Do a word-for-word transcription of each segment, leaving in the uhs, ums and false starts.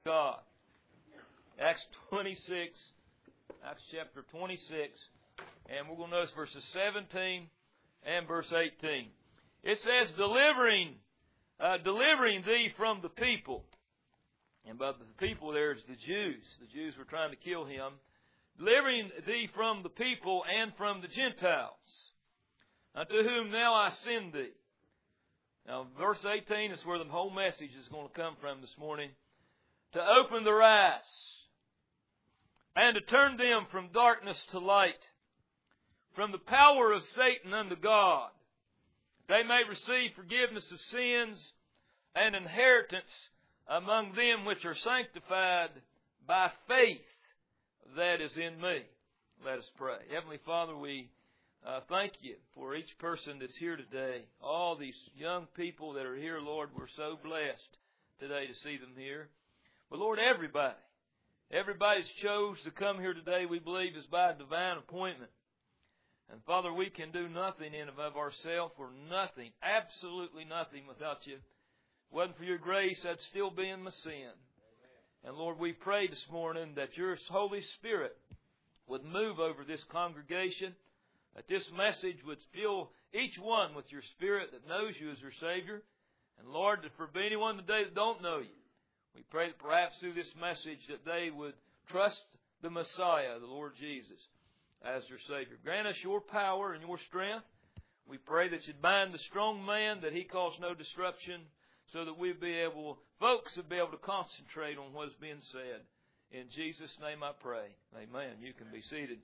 God. Acts twenty-six, Acts chapter twenty-six, and we're going to notice verses seventeen and verse eighteen. It says, delivering, uh, delivering thee from the people. And by the people there is the Jews. The Jews were trying to kill him. Delivering thee from the people and from the Gentiles, unto whom now I send thee. Now, verse eighteen is where the whole message is going to come from this morning. To open their eyes, and to turn them from darkness to light, from the power of Satan unto God, they may receive forgiveness of sins and inheritance among them which are sanctified by faith that is in me. Let us pray. Heavenly Father, we uh, thank you for each person that's here today. All these young people that are here, Lord, we're so blessed today to see them here. But Lord, everybody, everybody's chose to come here today, we believe, is by divine appointment. And Father, we can do nothing in and of ourselves, or nothing, absolutely nothing without you. If it wasn't for your grace, I'd still be in my sin. Amen. And Lord, we pray this morning that your Holy Spirit would move over this congregation, that this message would fill each one with your Spirit that knows you as your Savior. And Lord, that for anyone today that don't know you, we pray that perhaps through this message that they would trust the Messiah, the Lord Jesus, as their Savior. Grant us your power and your strength. We pray that you'd bind the strong man, that he cause no disruption, so that we'd be able, folks would be able to concentrate on what's being said. In Jesus' name I pray. Amen. You can be seated.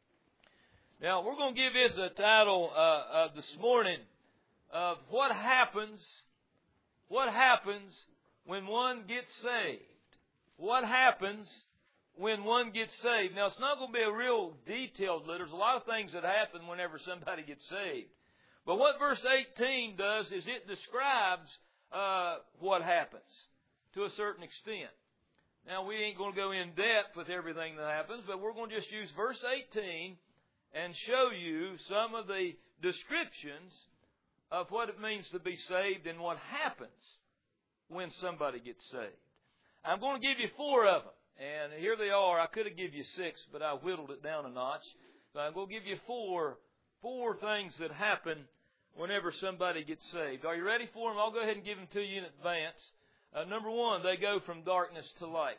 Now, we're going to give this a title uh, uh, this morning of what happens, what happens when one gets saved. What happens when one gets saved? Now, it's not going to be a real detailed list. There's a lot of things that happen whenever somebody gets saved. But what verse eighteen does is it describes uh, what happens to a certain extent. Now, we ain't going to go in depth with everything that happens, but we're going to just use verse eighteen and show you some of the descriptions of what it means to be saved and what happens when somebody gets saved. I'm going to give you four of them. And here they are. I could have given you six, but I whittled it down a notch. So I'm going to give you four, four things that happen whenever somebody gets saved. Are you ready for them? I'll go ahead and give them to you in advance. Uh, number one, they go from darkness to light.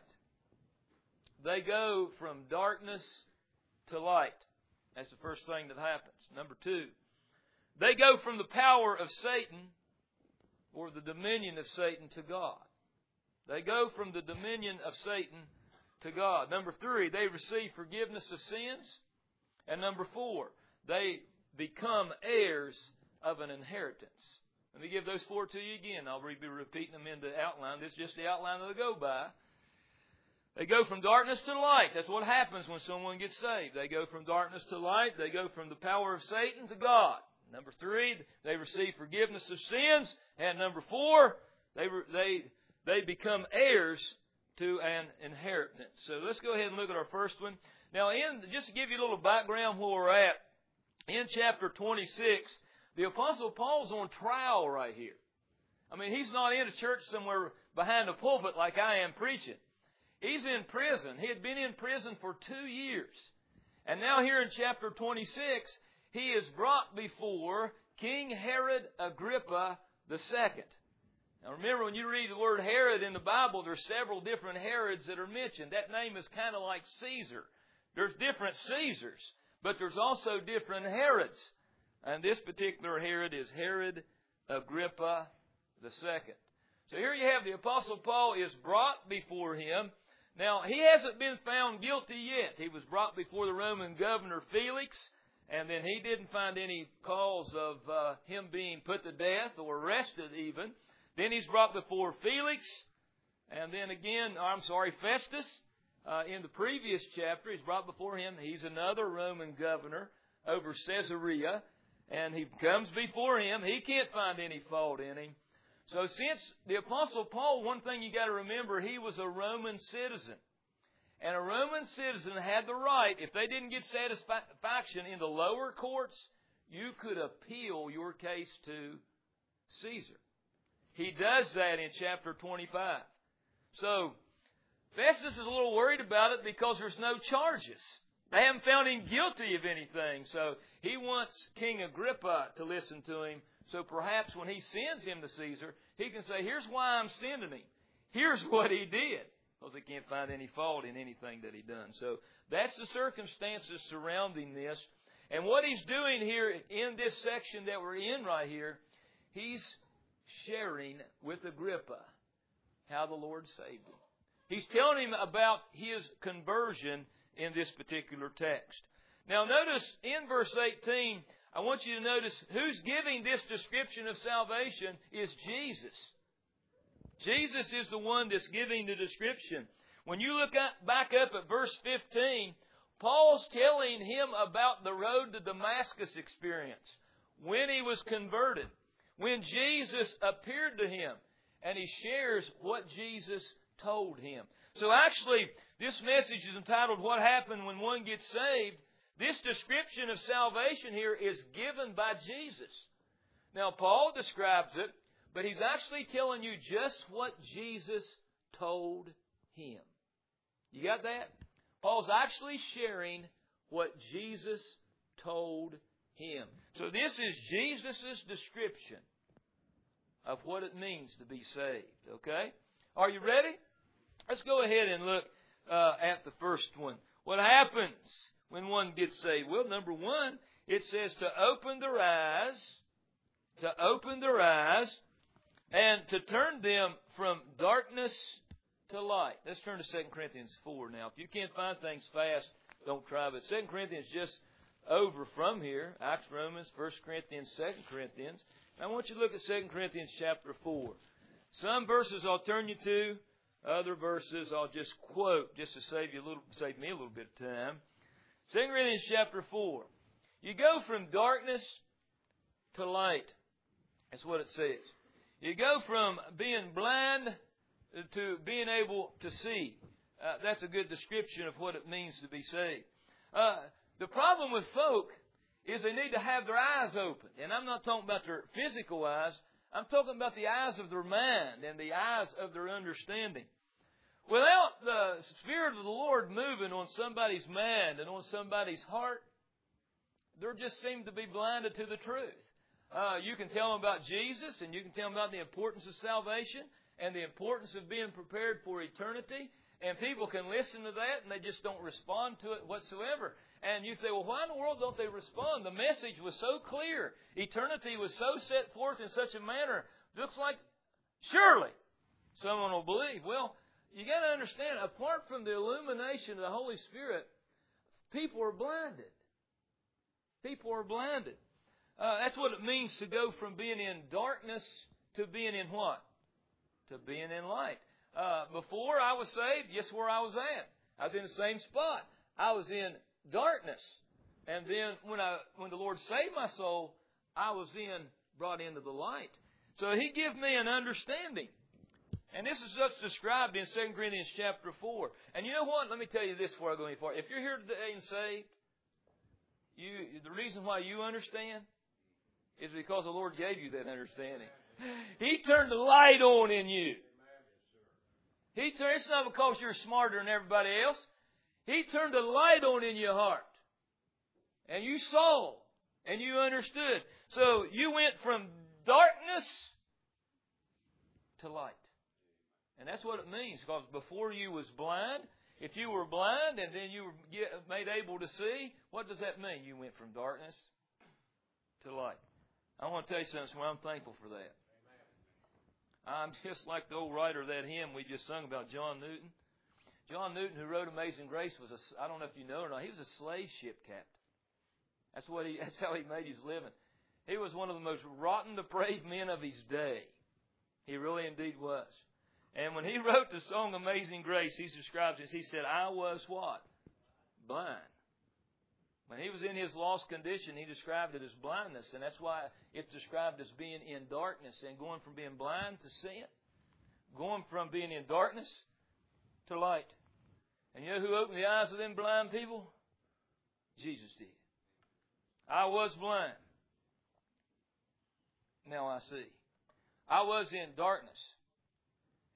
They go from darkness to light. That's the first thing that happens. Number two, they go from the power of Satan, or the dominion of Satan, to God. They go from the dominion of Satan to God. Number three, they receive forgiveness of sins. And number four, they become heirs of an inheritance. Let me give those four to you again. I'll be repeating them in the outline. This is just the outline that they go by. They go from darkness to light. That's what happens when someone gets saved. They go from darkness to light. They go from the power of Satan to God. Number three, they receive forgiveness of sins. And number four, they they they become heirs to an inheritance. So let's go ahead and look at our first one. Now, in just to give you a little background where we're at, in chapter twenty-six, the Apostle Paul's on trial right here. I mean, he's not in a church somewhere behind a pulpit like I am preaching. He's in prison. He had been in prison for two years. And now here in chapter twenty-six, he is brought before King Herod Agrippa the Second. Now remember, when you read the word Herod in the Bible, there's several different Herods that are mentioned. That name is kind of like Caesar. There's different Caesars, but there's also different Herods. And this particular Herod is Herod Agrippa the Second. So here you have the Apostle Paul is brought before him. Now, he hasn't been found guilty yet. He was brought before the Roman governor Felix, and then he didn't find any cause of uh, him being put to death or arrested even. Then he's brought before Felix, and then again, I'm sorry, Festus. Uh, in the previous chapter, he's brought before him. He's another Roman governor over Caesarea, and he comes before him. He can't find any fault in him. So since the Apostle Paul, one thing you got to remember, he was a Roman citizen. And a Roman citizen had the right, if they didn't get satisfaction in the lower courts, you could appeal your case to Caesar. He does that in chapter twenty-five. So Festus is a little worried about it because there's no charges. They haven't found him guilty of anything. So he wants King Agrippa to listen to him. So perhaps when he sends him to Caesar, he can say, here's why I'm sending him. Here's what he did. Because he can't find any fault in anything that he done. So that's the circumstances surrounding this. And what he's doing here in this section that we're in right here, he's sharing with Agrippa how the Lord saved him. He's telling him about his conversion in this particular text. Now notice in verse eighteen, I want you to notice who's giving this description of salvation is Jesus. Jesus is the one that's giving the description. When you look at, back up at verse fifteen, Paul's telling him about the road to Damascus experience. When he was converted. When Jesus appeared to him. And he shares what Jesus told him. So actually, this message is entitled, What Happened When One Gets Saved? This description of salvation here is given by Jesus. Now, Paul describes it, but he's actually telling you just what Jesus told him. You got that? Paul's actually sharing what Jesus told him. So this is Jesus' description of what it means to be saved. Okay? Are you ready? Let's go ahead and look uh, at the first one. What happens when one gets saved? Well, number one, it says to open their eyes, to open their eyes, and to turn them from darkness to light. Let's turn to Second Corinthians four now. If you can't find things fast, don't try. But Second Corinthians just over from here. Acts, Romans, First Corinthians, Second Corinthians. I want you to look at Second Corinthians chapter four. Some verses I'll turn you to. Other verses I'll just quote just to save you a little, save me a little bit of time. Second Corinthians chapter four. You go from darkness to light. That's what it says. You go from being blind to being able to see. Uh, that's a good description of what it means to be saved. Uh, the problem with folk is they need to have their eyes opened. And I'm not talking about their physical eyes. I'm talking about the eyes of their mind and the eyes of their understanding. Without the Spirit of the Lord moving on somebody's mind and on somebody's heart, they just seem to be blinded to the truth. Uh, you can tell them about Jesus, and you can tell them about the importance of salvation and the importance of being prepared for eternity. And people can listen to that, and they just don't respond to it whatsoever. And you say, well, why in the world don't they respond? The message was so clear. Eternity was so set forth in such a manner. Looks like, surely, someone will believe. Well, you got to understand, apart from the illumination of the Holy Spirit, people are blinded. People are blinded. Uh, that's what it means to go from being in darkness to being in what? To being in light. Uh, before I was saved, guess where I was at? I was in the same spot. I was in darkness. And then when I when the Lord saved my soul, I was in brought into the light. So He gave me an understanding. And this is what's described in Second Corinthians chapter four. And you know what? Let me tell you this before I go any farther. If you're here today and saved, you the reason why you understand is because the Lord gave you that understanding. He turned the light on in you. He turned, it's not because you're smarter than everybody else. He turned the light on in your heart. And you saw. And you understood. So you went from darkness to light. And that's what it means. Because before you was blind, if you were blind and then you were made able to see, what does that mean? You went from darkness to light. I want to tell you something. Well, I'm thankful for that. I'm just like the old writer of that hymn we just sung about, John Newton. John Newton, who wrote Amazing Grace, was a, I don't know if you know or not, he was a slave ship captain. That's what he, that's how he made his living. He was one of the most rotten, depraved men of his day. He really indeed was. And when he wrote the song Amazing Grace, he describes it. He said, I was what? Blind. When he was in his lost condition, he described it as blindness. And that's why it's described as being in darkness and going from being blind to sin. Going from being in darkness to light. And you know who opened the eyes of them blind people? Jesus did. I was blind. Now I see. I was in darkness.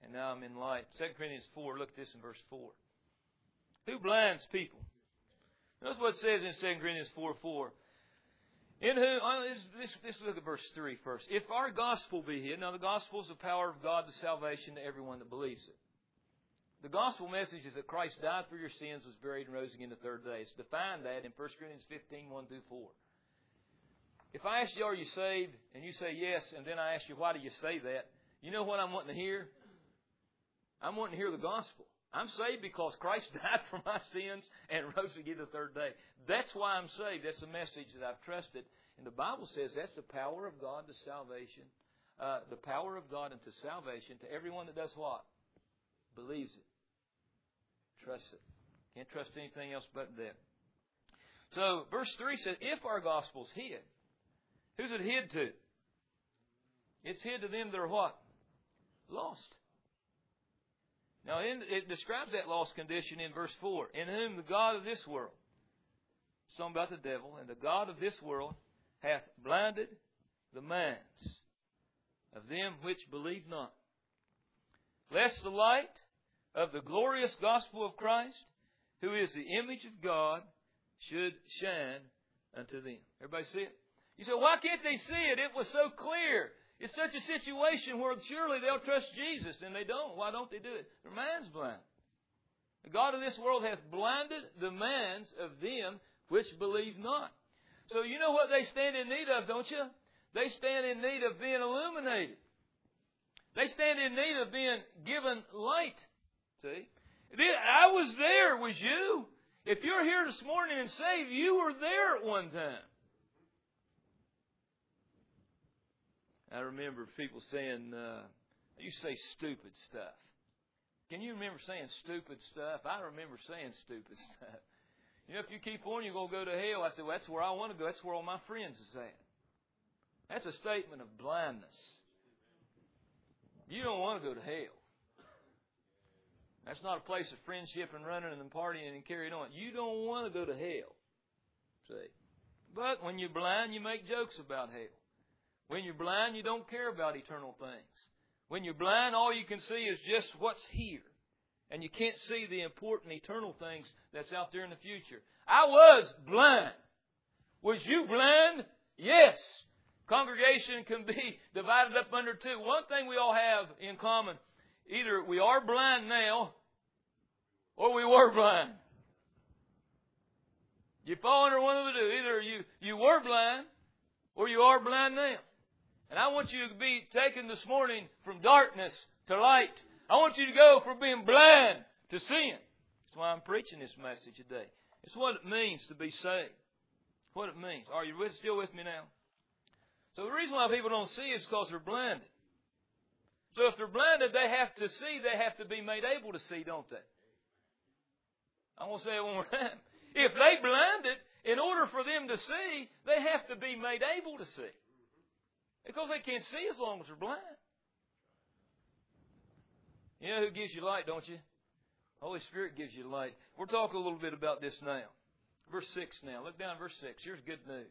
and now I'm in light. Second Corinthians four, look at this in verse four. Who blinds people? Notice what it says in Second Corinthians four four. In whom, let's, let's look at verse three first. If our gospel be hid, now the gospel is the power of God to salvation to everyone that believes it. The gospel message is that Christ died for your sins, was buried, and rose again the third day. It's defined that in First Corinthians fifteen, one through four. If I ask you, are you saved? And you say yes, and then I ask you, why do you say that? You know what I'm wanting to hear? I'm wanting to hear the gospel. I'm saved because Christ died for my sins and rose again the third day. That's why I'm saved. That's the message that I've trusted. And the Bible says that's the power of God to salvation. Uh, the power of God into salvation to everyone that does what? Believes it. Trusts it. Can't trust anything else but that. So, verse three says, if our gospel's hid, who's it hid to? It's hid to them that are what? Lost. Now, in, it describes that lost condition in verse four. In whom the God of this world, it's talking about the devil, and the God of this world hath blinded the minds of them which believe not, lest the light of the glorious gospel of Christ, who is the image of God, should shine unto them. Everybody see it? You say, why can't they see it? It was so clear. It's such a situation where surely they'll trust Jesus, and they don't. Why don't they do it? Their mind's blind. The God of this world hath blinded the minds of them which believe not. So you know what they stand in need of, don't you? They stand in need of being illuminated. They stand in need of being given light. See? I was there, was you? If you're here this morning and saved, you were there at one time. I remember people saying, uh, you say stupid stuff. Can you remember saying stupid stuff? I remember saying stupid stuff. You know, if you keep on, you're going to go to hell. I said, well, that's where I want to go. That's where all my friends is at. That's a statement of blindness. You don't want to go to hell. That's not a place of friendship and running and partying and carrying on. You don't want to go to hell. See? But when you're blind, you make jokes about hell. When you're blind, you don't care about eternal things. When you're blind, all you can see is just what's here. And you can't see the important eternal things that's out there in the future. I was blind. Was you blind? Yes. Congregation can be divided up under two. One thing we all have in common, either we are blind now or we were blind. You fall under one of the two. Either you, you were blind or you are blind now. And I want you to be taken this morning from darkness to light. I want you to go from being blind to sin. That's why I'm preaching this message today. It's what it means to be saved. It's what it means. Are you with, still with me now? So the reason why people don't see is because they're blinded. So if they're blinded, they have to see. They have to be made able to see, don't they? I want to say it one more time. If they blinded, in order for them to see, they have to be made able to see. Because they can't see as long as they're blind. You know who gives you light, don't you? Holy Spirit gives you light. We're talking a little bit about this now. Verse six now. Look down at verse six. Here's good news.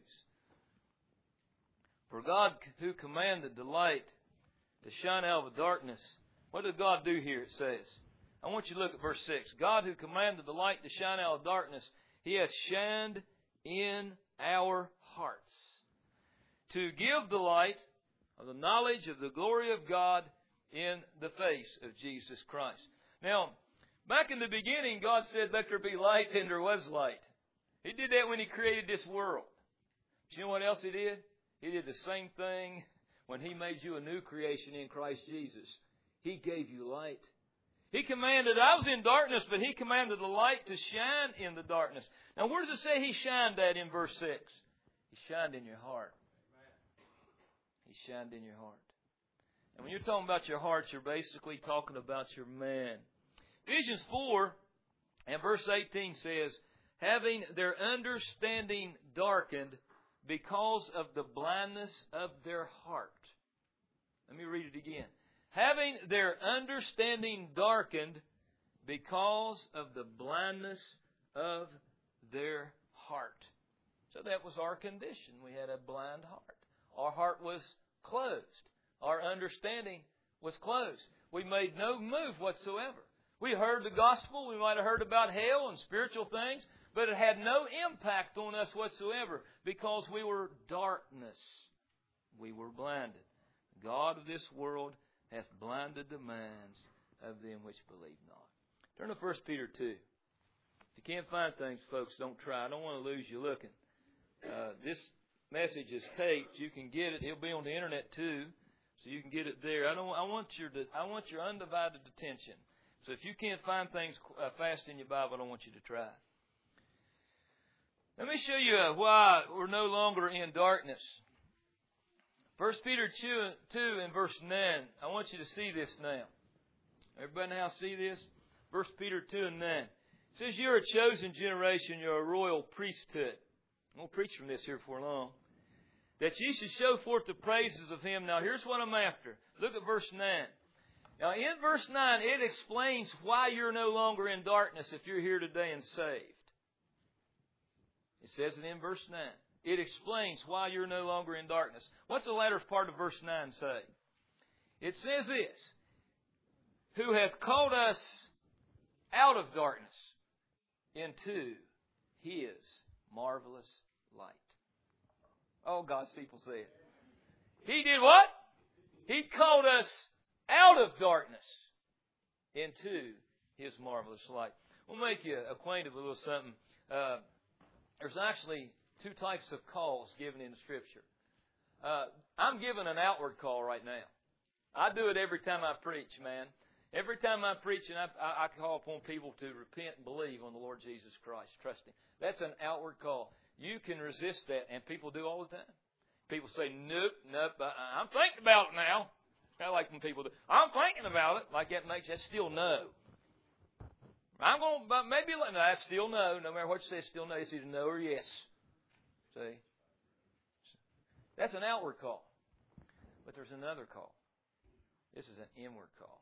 For God who commanded the light to shine out of the darkness. What did God do here, it says? I want you to look at verse six. God who commanded the light to shine out of darkness, He has shined in our hearts to give the light of the knowledge of the glory of God in the face of Jesus Christ. Now, back in the beginning, God said, let there be light, and there was light. He did that when He created this world. Do you know what else He did? He did the same thing when He made you a new creation in Christ Jesus. He gave you light. He commanded, I was in darkness, but He commanded the light to shine in the darkness. Now, where does it say He shined at in verse six? He shined in your heart. He shined in your heart. And when you're talking about your heart, you're basically talking about your man. Ephesians four and verse eighteen says, having their understanding darkened because of the blindness of their heart. Let me read it again. Having their understanding darkened because of the blindness of their heart. So that was our condition. We had a blind heart. Our heart was closed. Our understanding was closed. We made no move whatsoever. We heard the gospel. We might have heard about hell and spiritual things, but it had no impact on us whatsoever because we were darkness. We were blinded. God of this world hath blinded the minds of them which believe not. Turn to First Peter two. If you can't find things, folks, don't try. I don't want to lose you looking. Uh, this message is taped. You can get it. It'll be on the internet too, so you can get it there. I don't. I want your. I want your undivided attention. So if you can't find things uh, fast in your Bible, I don't want you to try. Let me show you uh, why we're no longer in darkness. First Peter two and verse nine. I want you to see this now. Everybody now see this? First Peter two and nine. It says, you're a chosen generation, you're a royal priesthood. I won't preach from this here for long. That ye should show forth the praises of Him. Now here's what I'm after. Look at verse nine. Now in verse nine, it explains why you're no longer in darkness if you're here today and saved. It says it in verse nine. It explains why you're no longer in darkness. What's the latter part of verse nine say? It says this. Who hath called us out of darkness into His marvelous light. Oh, God's people say it. He did what? He called us out of darkness into His marvelous light. We'll make you acquainted with a little something. Uh, there's actually two types of calls given in the Scripture. Uh, I'm giving an outward call right now. I do it every time I preach, man. Every time I preach, and I, I, I call upon people to repent and believe on the Lord Jesus Christ, trust Him. That's an outward call. You can resist that, and people do all the time. People say, nope, nope, I'm thinking about it now. I like when people do. I'm thinking about it. Like that makes that still no. I'm going to, maybe, no, that's still no. No matter what you say, it's still no. It's either no or yes. See? That's an outward call. But there's another call. This is an inward call.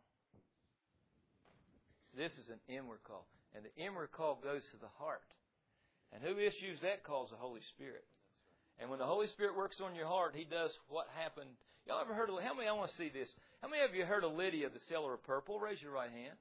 This is an inward call. And the inward call goes to the heart. And who issues that call is the Holy Spirit. And when the Holy Spirit works on your heart, He does what happened. Y'all ever heard of, how many, I want to see this. How many of you heard of Lydia, the seller of purple? Raise your right hand.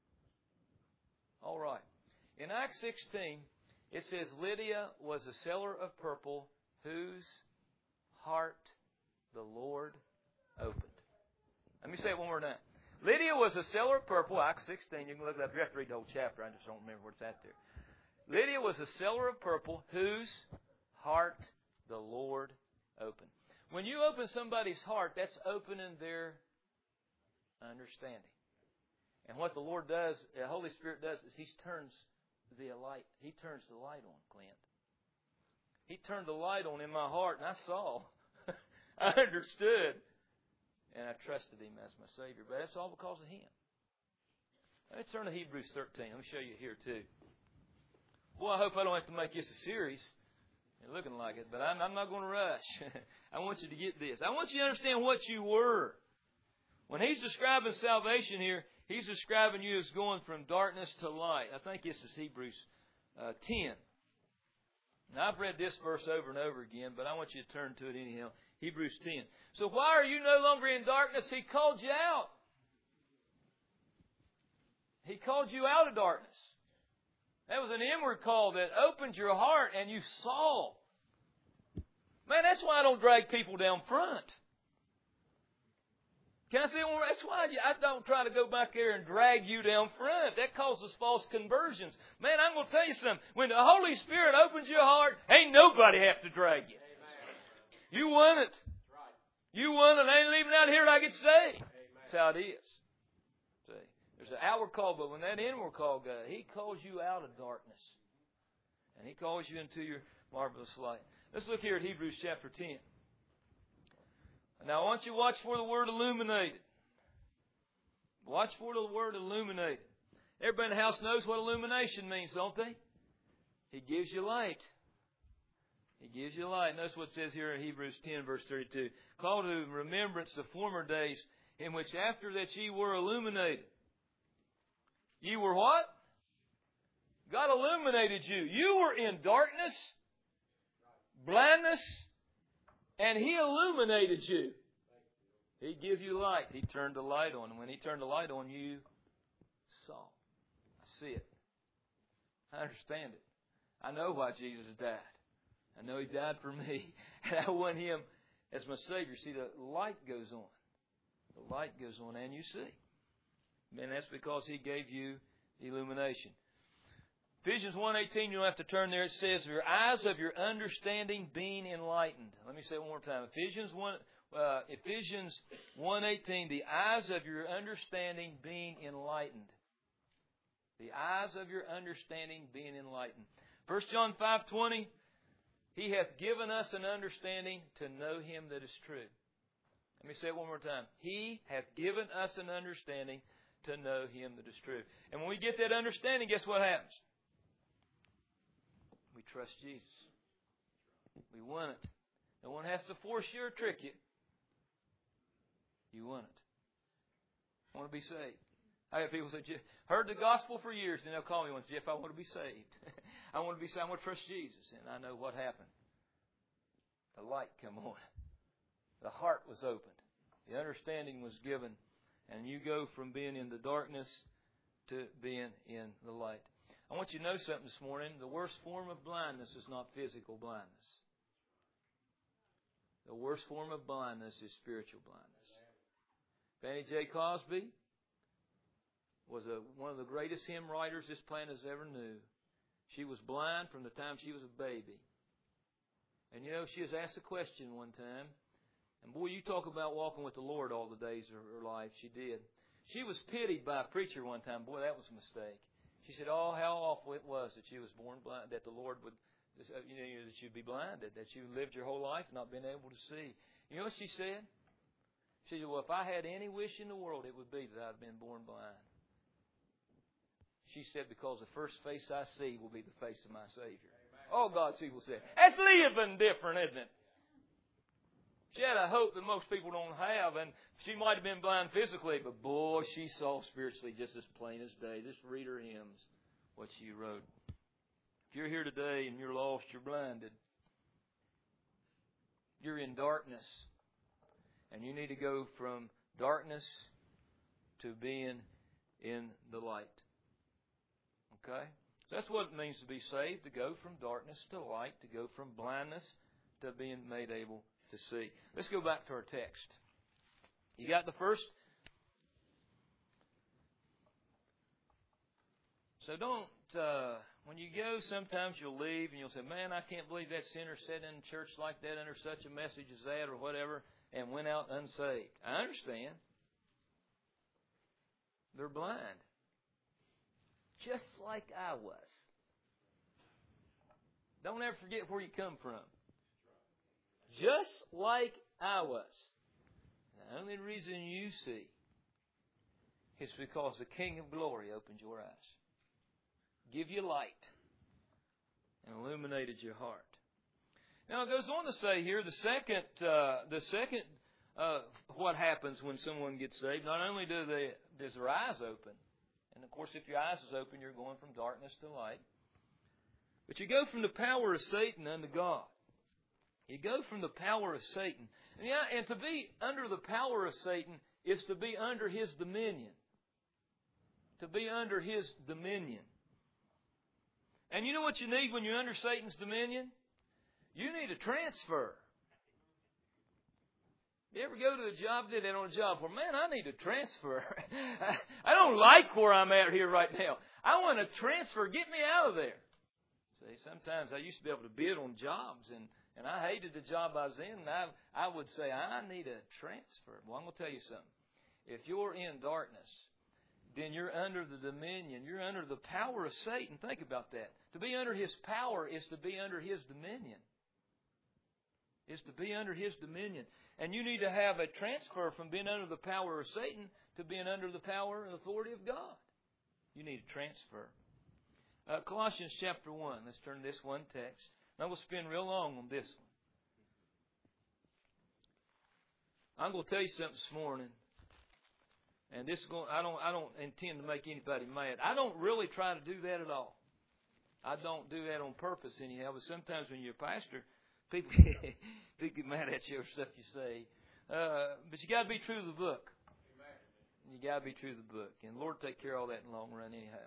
All right. In Acts sixteen, it says Lydia was a seller of purple whose heart the Lord opened. Let me say it one more time. Lydia was a seller of purple, Acts sixteen. You can look it up. You have to read the whole chapter. I just don't remember where it's at there. Lydia was a seller of purple whose heart the Lord opened. When you open somebody's heart, that's opening their understanding. And what the Lord does, the Holy Spirit does, is He turns the light. He turns the light on, Clint. He turned the light on in my heart, and I saw. I understood. And I trusted Him as my Savior. But that's all because of Him. Let me turn to Hebrews thirteen. Let me show you here too. Well, I hope I don't have to make this a series. You're looking like it, but I'm, I'm not going to rush. I want you to get this. I want you to understand what you were. When He's describing salvation here, He's describing you as going from darkness to light. I think this is Hebrews uh, ten. Now, I've read this verse over and over again, but I want you to turn to it anyhow. Hebrews ten. So why are you no longer in darkness? He called you out. He called you out of darkness. That was an inward call that opened your heart and you saw. Man, that's why I don't drag people down front. Can I say one more? That's why I don't try to go back there and drag you down front. That causes false conversions. Man, I'm going to tell you something. When the Holy Spirit opens your heart, ain't nobody have to drag you. Amen. You won it. Right. You won it. I ain't leaving out here till I get saved. Amen. That's how it is. See, there's an outward call, but when that inward call goes, He calls you out of darkness. And He calls you into your marvelous light. Let's look here at Hebrews chapter ten. Now, I want you to watch for the word illuminated. Watch for the word illuminated. Everybody in the house knows what illumination means, don't they? He gives you light. He gives you light. Notice what it says here in Hebrews ten, verse thirty-two. Call to remembrance the former days in which after that ye were illuminated. Ye were what? God illuminated you. You were in darkness, blindness, and He illuminated you. He'd give you light. He turned the light on. And when He turned the light on, you saw. I see it. I understand it. I know why Jesus died. I know He died for me. And I want Him as my Savior. See, the light goes on. The light goes on and you see. And that's because He gave you illumination. Ephesians one eighteen, you don't have to turn there. It says, your eyes of your understanding being enlightened. Let me say it one more time. Ephesians one, uh, Ephesians one eighteen, the eyes of your understanding being enlightened. The eyes of your understanding being enlightened. First John five twenty, He hath given us an understanding to know Him that is true. Let me say it one more time. He hath given us an understanding to know Him that is true. And when we get that understanding, guess what happens? We trust Jesus. We want it. No one has to force you or trick you. You want it. I want to be saved. I have people say, heard the gospel for years, then they'll call me once, Jeff, I want to be saved. I want to be saved. I want to trust Jesus. And I know what happened. The light come on. The heart was opened. The understanding was given. And you go from being in the darkness to being in the light. I want you to know something this morning. The worst form of blindness is not physical blindness. The worst form of blindness is spiritual blindness. Fannie J. Cosby was a, one of the greatest hymn writers this planet has ever knew. She was blind from the time she was a baby. And you know, she was asked a question one time. And boy, you talk about walking with the Lord all the days of her life. She did. She was pitied by a preacher one time. Boy, that was a mistake. She said, oh, how awful it was that she was born blind, that the Lord would, you know, that you'd be blinded, that you lived your whole life not being able to see. You know what she said? She said, well, if I had any wish in the world, it would be that I'd been born blind. She said, because the first face I see will be the face of my Savior. Amen. Oh, God's people said, that's living different, isn't it? She had a hope that most people don't have, and she might have been blind physically, but boy, she saw spiritually just as plain as day. Just read her hymns, what she wrote. If you're here today and you're lost, you're blinded. You're in darkness, and you need to go from darkness to being in the light. Okay? So that's what it means to be saved, to go from darkness to light, to go from blindness to being made able to see. Let's go back to our text. You got the first? So don't, uh, when you go, sometimes you'll leave and you'll say, man, I can't believe that sinner sat in church like that under such a message as that or whatever and went out unsaved. I understand. They're blind. Just like I was. Don't ever forget where you come from. Just like I was. The only reason you see is because the King of Glory opened your eyes, give you light, and illuminated your heart. Now it goes on to say here the second, uh, the second, uh, what happens when someone gets saved? Not only do they does their eyes open, and of course if your eyes is open, you're going from darkness to light. But you go from the power of Satan unto God. You go from the power of Satan. And, yeah, and to be under the power of Satan is to be under his dominion. To be under his dominion. And you know what you need when you're under Satan's dominion? You need a transfer. You ever go to a job, did that on a job where, man, I need a transfer. I don't like where I'm at here right now. I want a transfer. Get me out of there. See, sometimes I used to be able to bid on jobs, and And I hated the job I was in, and I, I would say, I need a transfer. Well, I'm going to tell you something. If you're in darkness, then you're under the dominion. You're under the power of Satan. Think about that. To be under his power is to be under his dominion. Is to be under his dominion. And you need to have a transfer from being under the power of Satan to being under the power and authority of God. You need a transfer. Uh, Colossians chapter one. Let's turn to this one text. Now we'll spend real long on this one. I'm going to tell you something this morning, and this is going. I don't. I don't intend to make anybody mad. I don't really try to do that at all. I don't do that on purpose anyhow. But sometimes when you're a pastor, people people get mad at you or stuff you say. Uh, but you got to be true to the book. You got to be true to the book. And the Lord will take care of all that in the long run anyhow.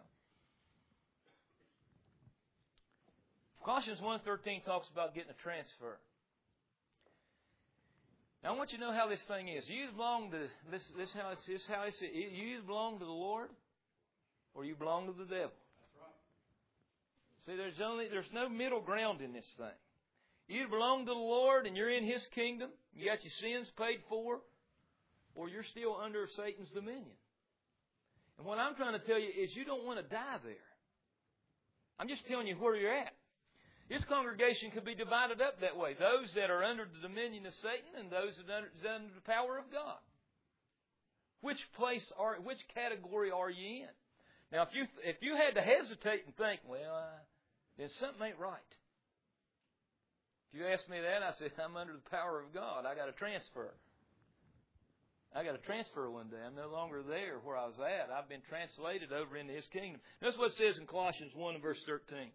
Colossians one thirteen talks about getting a transfer. Now I want you to know how this thing is. You belong to this. This how it's, this how it's. You either belong to the Lord, or you belong to the devil. That's right. See, there's only there's no middle ground in this thing. You either belong to the Lord and you're in His kingdom. You got your sins paid for, or you're still under Satan's dominion. And what I'm trying to tell you is you don't want to die there. I'm just telling you where you're at. This congregation could be divided up that way. Those that are under the dominion of Satan and those that are under the power of God. Which place are, which category are you in? Now, if you if you had to hesitate and think, well, uh, then something ain't right. If you asked me that, I said, I'm under the power of God. I got to transfer. I got to transfer one day. I'm no longer there where I was at. I've been translated over into His kingdom. That's what it says in Colossians one and verse thirteen.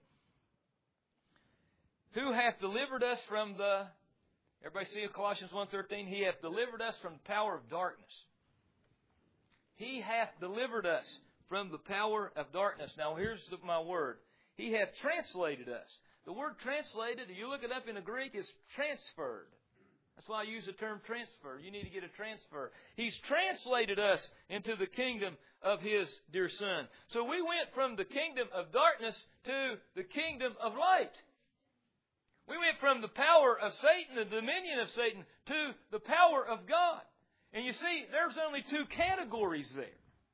Who hath delivered us from the, everybody see Colossians one thirteen? He hath delivered us from the power of darkness. He hath delivered us from the power of darkness. Now here's my word. He hath translated us. The word translated, if you look it up in the Greek, is transferred. That's why I use the term transfer. You need to get a transfer. He's translated us into the kingdom of His dear Son. So we went from the kingdom of darkness to the kingdom of light. We went from the power of Satan, the dominion of Satan, to the power of God. And you see, there's only two categories there.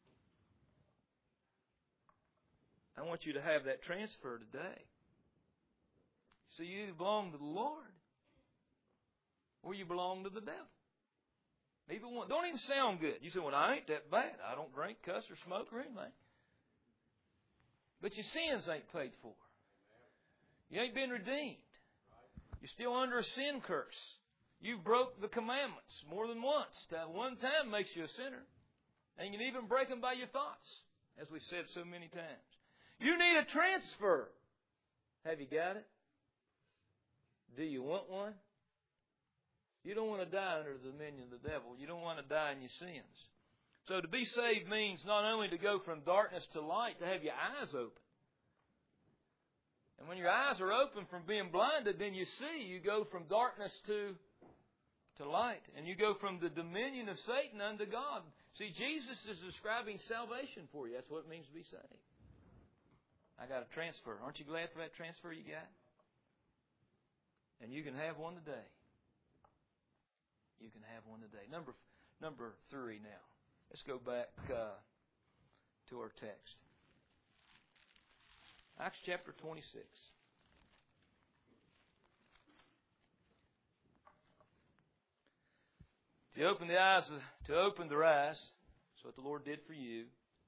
I want you to have that transfer today. So you either belong to the Lord or you belong to the devil. Neither one. Don't even sound good. You say, well, I ain't that bad. I don't drink, cuss, or smoke or anything. But your sins ain't paid for. You ain't been redeemed. You're still under a sin curse. You broke the commandments more than once. That one time makes you a sinner. And you can even break them by your thoughts, as we've said so many times. You need a transfer. Have you got it? Do you want one? You don't want to die under the dominion of the devil. You don't want to die in your sins. So to be saved means not only to go from darkness to light, to have your eyes open. And when your eyes are open from being blinded, then you see. You go from darkness to, to light. And you go from the dominion of Satan unto God. See, Jesus is describing salvation for you. That's what it means to be saved. I got a transfer. Aren't you glad for that transfer you got? And you can have one today. You can have one today. Number number three now. Let's go back uh, to our text. Acts chapter twenty-six. To open the eyes, of, to open their eyes, that's what the Lord did for you.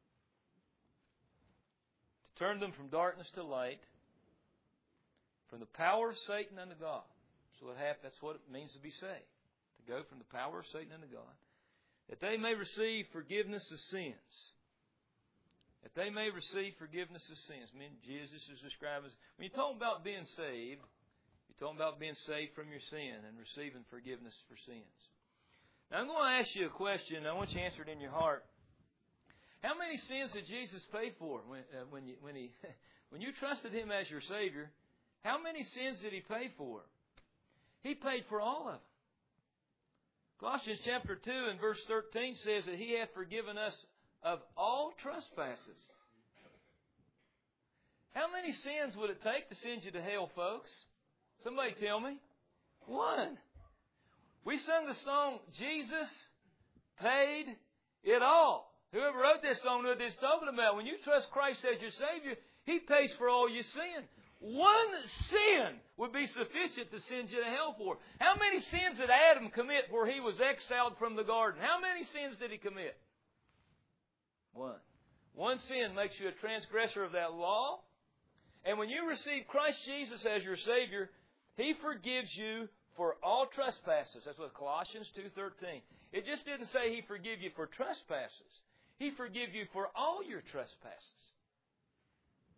To turn them from darkness to light, from the power of Satan unto God. So it happened, that's what it means to be saved. To go from the power of Satan unto God. That they may receive forgiveness of sins. That they may receive forgiveness of sins. I mean, Jesus is described as, when you're talking about being saved, you're talking about being saved from your sin and receiving forgiveness for sins. Now I'm going to ask you a question. I want you to answer it in your heart. How many sins did Jesus pay for when, uh, when, you, when, he, when you trusted Him as your Savior? How many sins did He pay for? He paid for all of them. Colossians chapter two and verse thirteen says that He hath forgiven us of all trespasses. How many sins would it take to send you to hell, folks? Somebody tell me. One. We sung the song, Jesus paid it all. Whoever wrote this song knew what this is talking about. When you trust Christ as your Savior, He pays for all your sin. One sin would be sufficient to send you to hell for. How many sins did Adam commit where he was exiled from the garden? How many sins did he commit? One. One sin makes you a transgressor of that law. And when you receive Christ Jesus as your Savior, He forgives you for all trespasses. That's what Colossians two thirteen. It just didn't say He forgive you for trespasses. He forgive you for all your trespasses.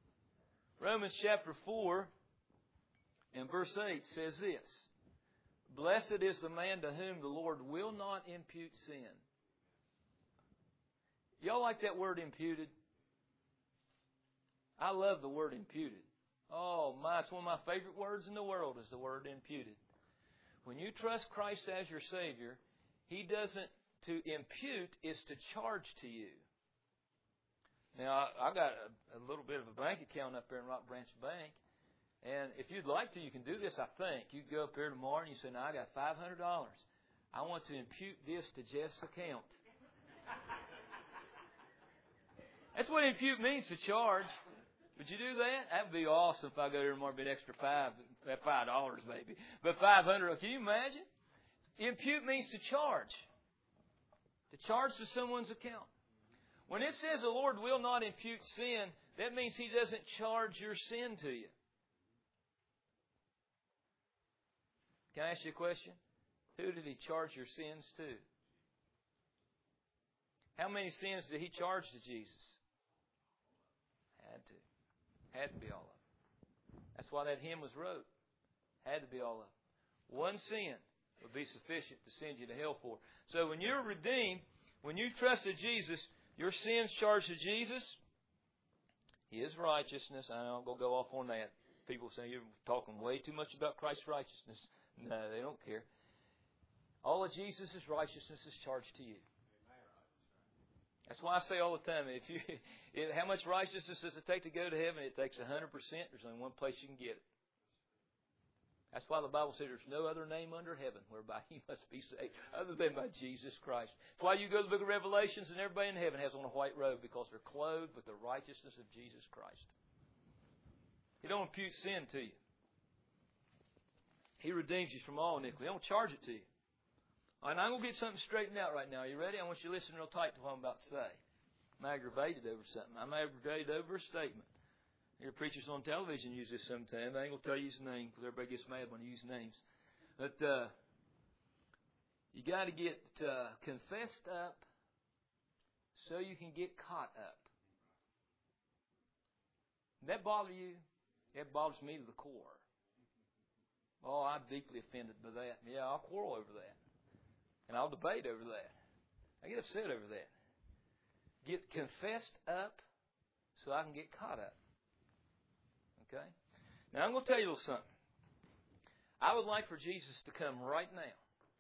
Romans chapter four and verse eight says this. Blessed is the man to whom the Lord will not impute sin. Y'all like that word imputed? I love the word imputed. Oh my, it's one of my favorite words in the world is the word imputed. When you trust Christ as your Savior, He doesn't, to impute is to charge to you. Now, I, I got a, a little bit of a bank account up there in Rock Branch Bank. And if you'd like to, you can do this, I think. You go up there tomorrow and you say, now I got five hundred dollars. I want to impute this to Jeff's account. That's what impute means, to charge. Would you do that? That would be awesome if I go there tomorrow and be an extra five, five dollars maybe. But five hundred, can you imagine? Impute means to charge. To charge to someone's account. When it says the Lord will not impute sin, that means He doesn't charge your sin to you. Can I ask you a question? Who did He charge your sins to? How many sins did He charge to Jesus? Had to. Had to be all of them. That's why that hymn was wrote. Had to be all of them. One sin would be sufficient to send you to hell for. So when you're redeemed, when you trusted Jesus, your sins charged to Jesus, His righteousness. I'm going to go off on that. People say you're talking way too much about Christ's righteousness. No, they don't care. All of Jesus' righteousness is charged to you. That's why I say all the time, if you, if, how much righteousness does it take to go to heaven? It takes one hundred percent. There's only one place you can get it. That's why the Bible says there's no other name under heaven whereby you must be saved other than by Jesus Christ. That's why you go to the book of Revelations and everybody in heaven has on a white robe, because they're clothed with the righteousness of Jesus Christ. He don't impute sin to you. He redeems you from all iniquity. He don't charge it to you. All right, now I'm going to get something straightened out right now. Are you ready? I want you to listen real tight to what I'm about to say. I'm aggravated over something. I'm aggravated over a statement. Your preachers on television use this sometimes. I ain't going to tell you his name because everybody gets mad when I use names. But uh, you got to get uh, confessed up so you can get caught up. Does that bother you? That bothers me to the core. Oh, I'm deeply offended by that. Yeah, I'll quarrel over that. And I'll debate over that. I get upset over that. Get confessed up so I can get caught up. Okay? Now, I'm going to tell you a little something. I would like for Jesus to come right now.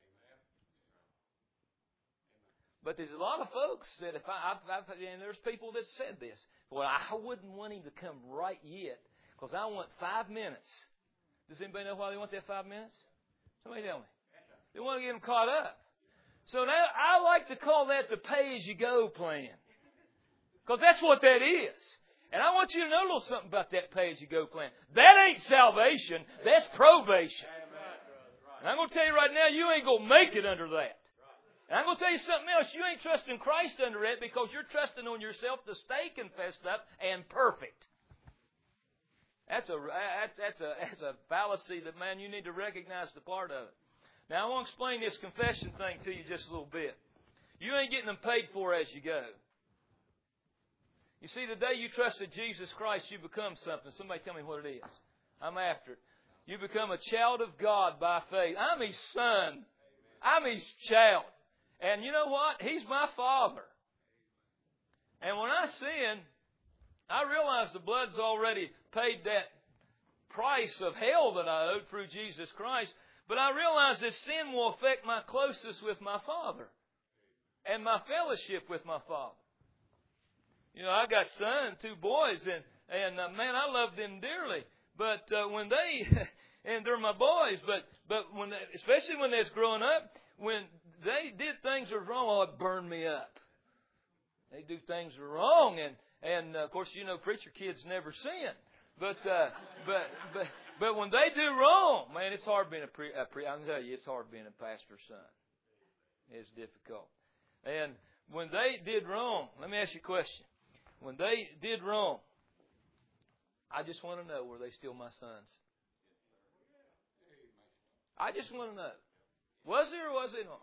But there's a lot of folks that if I, I've, I've, and there's people that said this. Well, I wouldn't want Him to come right yet because I want five minutes. Does anybody know why they want that five minutes? Somebody tell me. They want to get Him caught up. So now I like to call that the pay-as-you-go plan. Because that's what that is. And I want you to know a little something about that pay-as-you-go plan. That ain't salvation. That's probation. And I'm going to tell you right now, you ain't going to make it under that. And I'm going to tell you something else. You ain't trusting Christ under it because you're trusting on yourself to stay confessed up and perfect. That's a, that's a, that's a fallacy that, man, you need to recognize the part of it. Now, I want to explain this confession thing to you just a little bit. You ain't getting them paid for as you go. You see, the day you trusted Jesus Christ, you become something. Somebody tell me what it is. I'm after it. You become a child of God by faith. I'm His son. I'm His child. And you know what? He's my Father. And when I sin, I realize the blood's already paid that price of hell that I owed through Jesus Christ. But I realize that sin will affect my closeness with my Father and my fellowship with my Father. You know, I got son, two boys, and, and uh, man, I love them dearly. But uh, when they, and they're my boys, but but when they, especially when they was growing up, when they did things that were wrong, oh, it burned me up. They do things that are wrong, and, and uh, of course, you know, preacher kids never sin. But, uh, but, but, but when they do wrong, man, it's hard being a pre, a pre, I can tell you, it's hard being a pastor's son. It's difficult. And when they did wrong, let me ask you a question. When they did wrong, I just want to know, were they still my sons? I just want to know. Was they or was they not?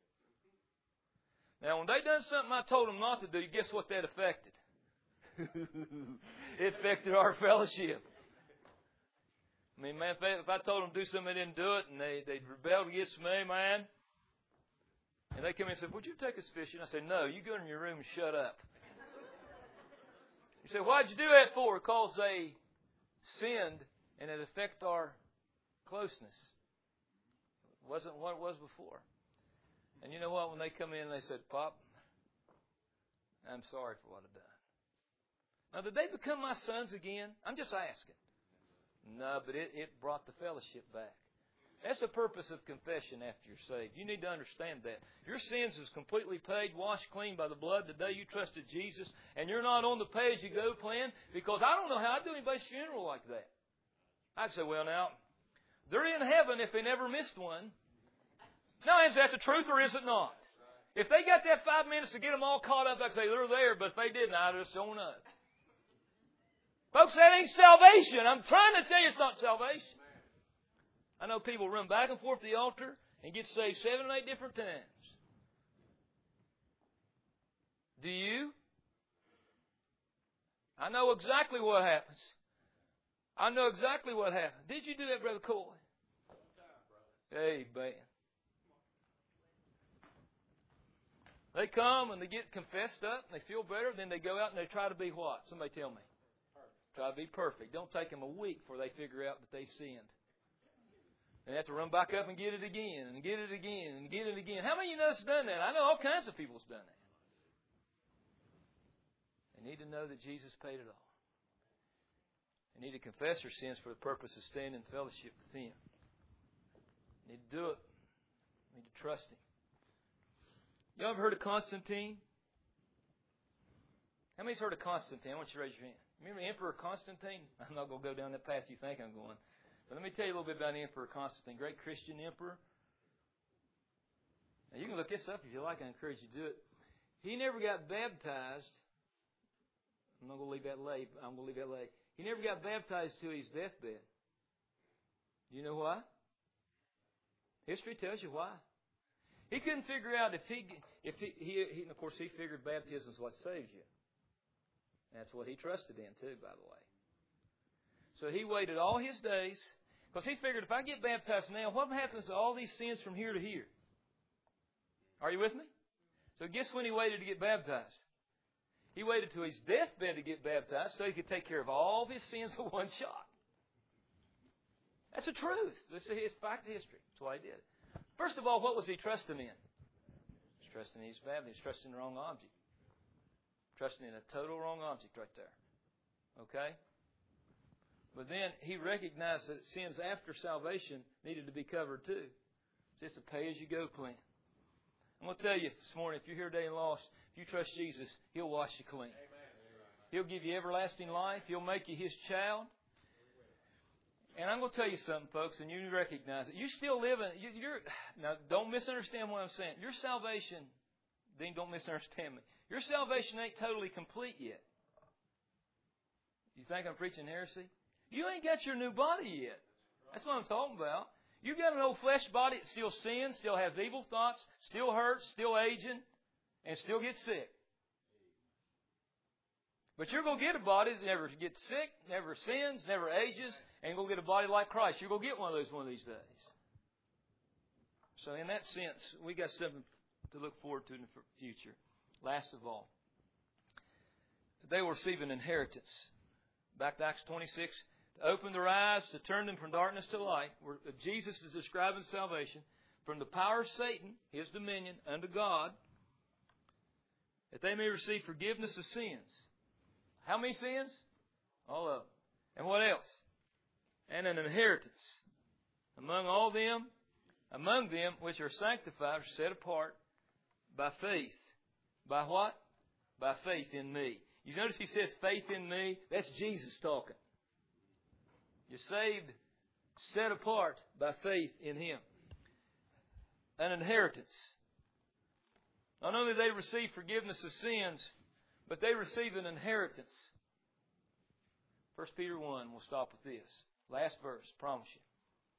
Now, when they done something I told them not to do, guess what that affected? It affected our fellowship. I mean, man, if, they, if I told them to do something, they didn't do it, and they, they rebelled against me, man, and they come in and say, would you take us fishing? I say, no, you go in your room and shut up. You say, why'd you do that for? Because they sinned, and it affected our closeness. It wasn't what it was before. And you know what? When they come in and they said, Pop, I'm sorry for what I've done. Now, did they become my sons again? I'm just asking. No, but it, it brought the fellowship back. That's the purpose of confession after you're saved. You need to understand that. Your sins is completely paid, washed clean by the blood the day you trusted Jesus, and you're not on the pay-as-you-go plan, because I don't know how I'd do anybody's funeral like that. I'd say, well, now, they're in heaven if they never missed one. Now, is that the truth or is it not? If they got that five minutes to get them all caught up, I'd say they're there, but if they didn't, I just don't know. Folks, that ain't salvation. I'm trying to tell you it's not salvation. I know people run back and forth to the altar and get saved seven or eight different times. Do you? I know exactly what happens. I know exactly what happened. Did you do that, Brother Coy? Amen. They come and they get confessed up and they feel better. Then they go out and they try to be what? Somebody tell me. Try to be perfect. Don't take them a week before they figure out that they've sinned. They have to run back up and get it again and get it again and get it again. How many of you know has done that? I know all kinds of people has done that. They need to know that Jesus paid it all. They need to confess their sins for the purpose of staying in fellowship with Him. They need to do it. They need to trust Him. You ever heard of Constantine? How many's heard of Constantine? I want you to raise your hand. Remember Emperor Constantine? I'm not going to go down that path you think I'm going. But let me tell you a little bit about Emperor Constantine. Great Christian emperor. Now you can look this up if you like. I encourage you to do it. He never got baptized. I'm not going to leave that late. I'm going to leave that late. He never got baptized to his deathbed. Do you know why? History tells you why. He couldn't figure out if he, if he, he, he and of course he figured baptism is what saves you. That's what he trusted in too, by the way. So he waited all his days, because he figured if I get baptized now, what happens to all these sins from here to here? Are you with me? So guess when he waited to get baptized? He waited to his deathbed to get baptized so he could take care of all of his sins with one shot. That's the truth. This is his fact history. That's why he did it. First of all, what was he trusting in? He was trusting in his baptism. He was trusting in the wrong object. Trusting in a total wrong object right there. Okay? But then he recognized that sins after salvation needed to be covered too. It's a pay-as-you-go plan. I'm going to tell you this morning, if you're here today and lost, if you trust Jesus, He'll wash you clean. He'll give you everlasting life. He'll make you His child. And I'm going to tell you something, folks, and you recognize it. You still live in... You, you're, now, don't misunderstand what I'm saying. Your salvation... Then don't misunderstand me. Your salvation ain't totally complete yet. You think I'm preaching heresy? You ain't got your new body yet. That's what I'm talking about. You got an old flesh body that still sins, still has evil thoughts, still hurts, still aging, and still gets sick. But you're going to get a body that never gets sick, never sins, never ages, and you're going to get a body like Christ. You're going to get one of those one of these days. So in that sense, we got something to look forward to in the future. Last of all, they will receive an inheritance. Back to Acts twenty-six, to open their eyes, to turn them from darkness to light. Where Jesus is describing salvation from the power of Satan, his dominion, unto God, that they may receive forgiveness of sins. How many sins? All of them. And what else? And an inheritance among all them, among them which are sanctified, or set apart, by faith. By what? By faith in me. You notice he says faith in me? That's Jesus talking. You're saved, set apart by faith in Him. An inheritance. Not only do they receive forgiveness of sins, but they receive an inheritance. First Peter one, we'll stop with this. Last verse, promise you.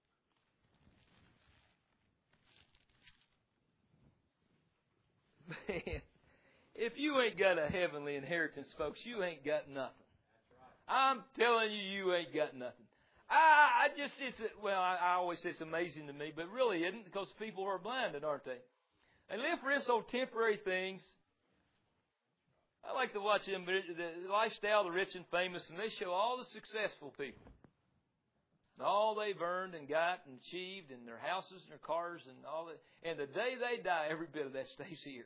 Man, if you ain't got a heavenly inheritance, folks, you ain't got nothing. I'm telling you, you ain't got nothing. I, I just, it's, well, I, I always say it's amazing to me, but really isn't, because people are blinded, aren't they? They live for this old temporary things. I like to watch them, the lifestyle of the rich and famous, and they show all the successful people. And all they've earned and got and achieved, and their houses and their cars and all that. And the day they die, every bit of that stays here.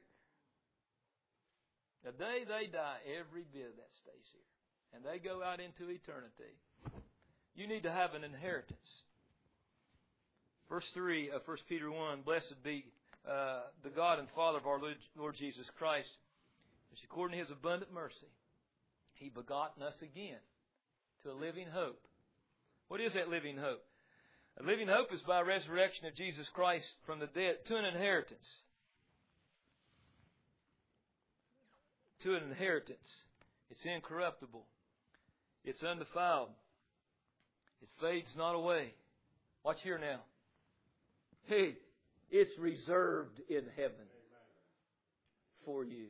The day they die, every bit of that stays here. And they go out into eternity. You need to have an inheritance. Verse three of First Peter one, Blessed be uh, the God and Father of our Lord Jesus Christ, which according to His abundant mercy, He begotten us again to a living hope. What is that living hope? A living hope is by resurrection of Jesus Christ from the dead to an inheritance. To an inheritance. It's incorruptible. It's undefiled. It fades not away. Watch here now. Hey, it's reserved in heaven for you.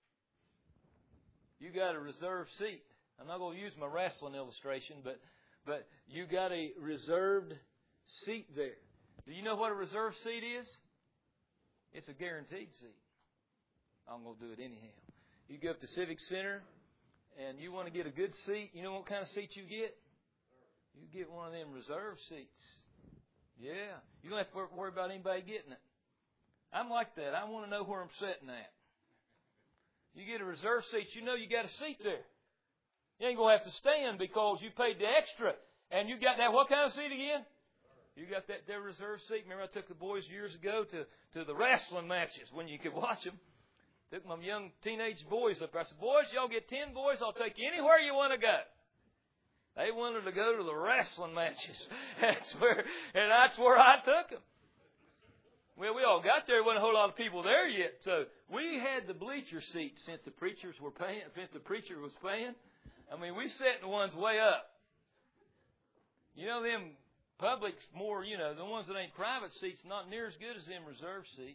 You got a reserved seat. I'm not going to use my wrestling illustration, but but you got a reserved seat there. Do you know what a reserved seat is? It's a guaranteed seat. I'm going to do it anyhow. You go up to Civic Center and you want to get a good seat. You know what kind of seat you get? You get one of them reserved seats. Yeah. You don't have to worry about anybody getting it. I'm like that. I want to know where I'm sitting at. You get a reserved seat, you know you got a seat there. You ain't going to have to stand because you paid the extra. And you got that, what kind of seat again? You got that there reserved seat. Remember I took the boys years ago to, to the wrestling matches when you could watch them. Took my young teenage boys up there. I said, boys, y'all get ten boys, I'll take you anywhere you want to go. They wanted to go to the wrestling matches. That's where, and that's where I took them. Well, we all got there. There wasn't a whole lot of people there yet. So we had the bleacher seat since the preachers were paying, since the preacher was paying. I mean, we sat in the ones way up. You know, them public, more, you know, the ones that ain't private seats, not near as good as them reserved seats.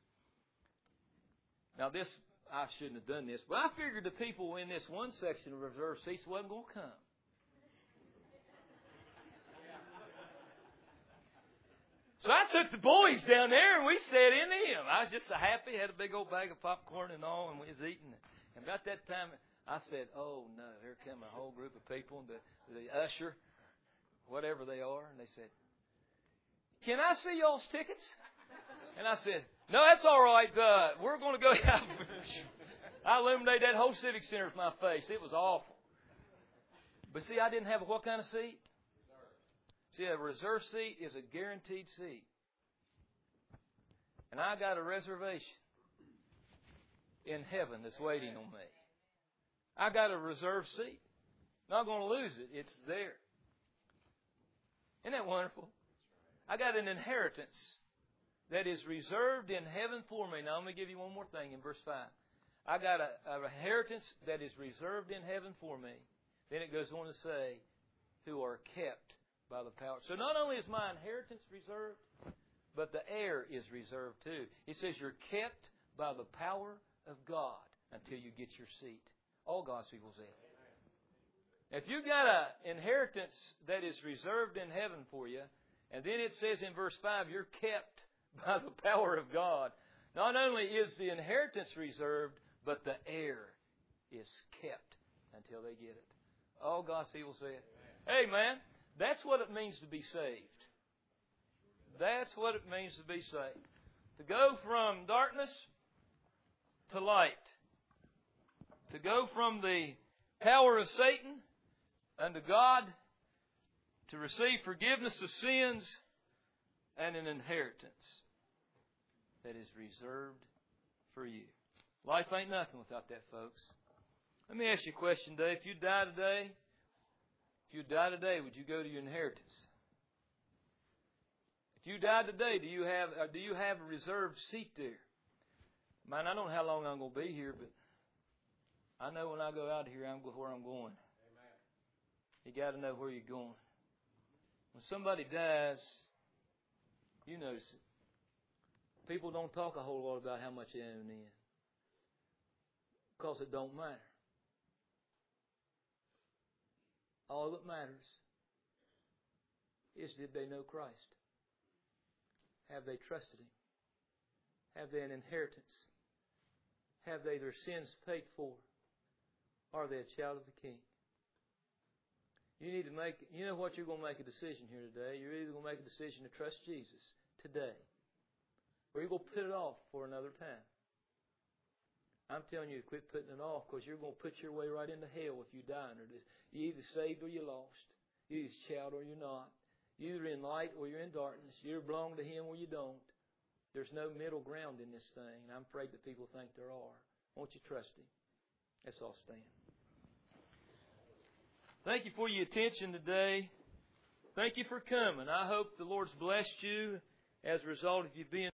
Now, this, I shouldn't have done this, but I figured the people in this one section of reserved seats wasn't going to come. So I took the boys down there and we sat in them. I was just so happy, had a big old bag of popcorn and all, and we was eating. And about that time, I said, oh no, here come a whole group of people, and the, the usher, whatever they are, and they said, can I see y'all's tickets? And I said, no, that's all right. Uh, we're going to go. I illuminated that whole Civic Center with my face. It was awful. But see, I didn't have a what kind of seat? See, a reserved seat is a guaranteed seat. And I got a reservation in heaven that's waiting on me. I got a reserved seat. Not going to lose it. It's there. Isn't that wonderful? I got an inheritance that is reserved in heaven for me. Now, let me give you one more thing in verse five. I got a, a inheritance that is reserved in heaven for me. Then it goes on to say, who are kept by the power. So not only is my inheritance reserved, but the heir is reserved too. He says you're kept by the power of God until you get your seat. All God's people say. If you got an inheritance that is reserved in heaven for you, and then it says in verse five, you're kept by the power of God. Not only is the inheritance reserved, but the heir is kept until they get it. All God's people say it. Hey, man, that's what it means to be saved. That's what it means to be saved. To go from darkness to light. To go from the power of Satan unto God. To receive forgiveness of sins and an inheritance that is reserved for you. Life ain't nothing without that, folks. Let me ask you a question today. If you die today, if you die today, would you go to your inheritance? If you die today, do you have uh, do you have a reserved seat there? Man, I don't know how long I'm going to be here, but I know when I go out of here, I'm where I'm going. Amen. You got to know where you're going. When somebody dies, you notice it. People don't talk a whole lot about how much they own in. Because it don't matter. All that matters is, did they know Christ? Have they trusted Him? Have they an inheritance? Have they their sins paid for? Are they a child of the King? You need to make, you know what, you're going to make a decision here today. You're either going to make a decision to trust Jesus today, or you're going to put it off for another time. I'm telling you to quit putting it off, because you're going to put your way right into hell if you die under this. You're either saved or you're lost. You're either a child or you're not. You're either in light or you're in darkness. You belong to Him or you don't. There's no middle ground in this thing, and I'm afraid that people think there are. Won't you trust Him? Let's all stand. Thank you for your attention today. Thank you for coming. I hope the Lord's blessed you as a result of you being